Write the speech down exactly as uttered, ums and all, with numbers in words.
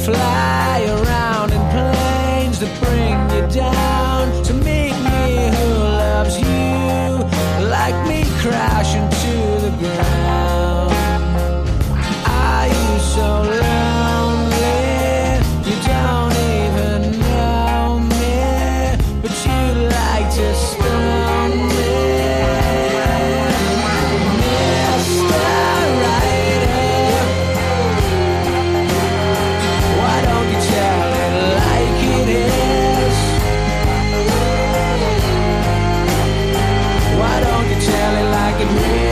fly around in planes that bring you down to meet me who loves you like me crashing to the ground. Are you so lonely you don't even know me, but you like to stone me? Tell it like it really